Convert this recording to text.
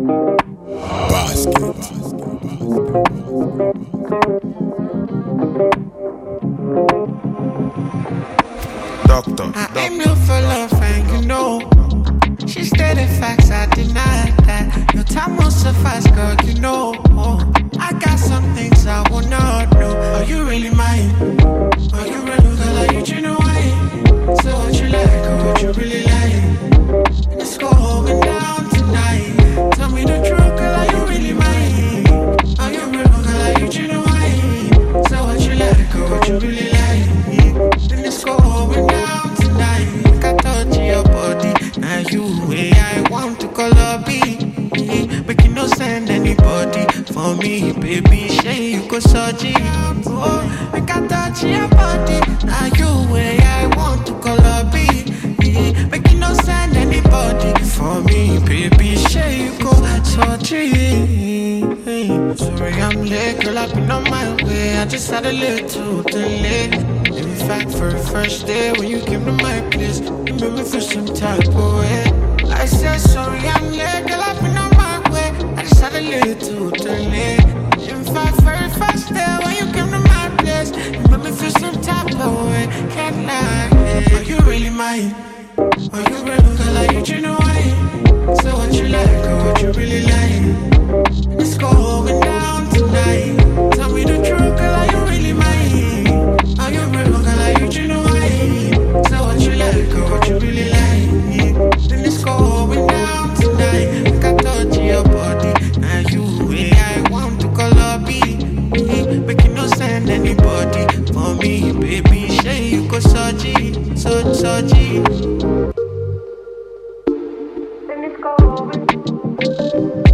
Basket. Doctor. I aim low for love and you know she stated facts, I deny that. Your time won't suffice, girl, you know. I got some things I will not know. Are you really mine? Are you real, girl? Are you genuine? So what you like or what you really like? Let's go going down tonight. Tell me the truth, girl, are you really mine? Are you real, girl? Are you genuine? So what you like or what you really like? Then let's go going down tonight. Like I touch your body. Now you way I want to call up B. Make you no send anybody for me, baby. Say you go surgery. Oh, make I touch your body. Now you way I want to call up B. Make you no send anybody for me, baby. Say you go surgery. Sorry I'm late, girl. I've been on my way. I just had a little delay. In fact, for the first day when you came to my place, you made me feel some type of way. I said sorry, I'm late, girl, I've been on my way. I just had a little delay. In fact, for the first day when you came to my place, you made me feel some type of way. Can't lie, are you really mine? Are you real, girl, are you genuine? So what you like or what you really like? Let's go going down tonight. Tell me the truth, girl, are you really mine? Are you real, girl, are you genuine? So what you like or what you really like? Then let's go going down tonight. Like I touch your body. Now you way I want to call up B. Make you no send anybody for me, baby. Say you go surgery, surgery. Then let's go over.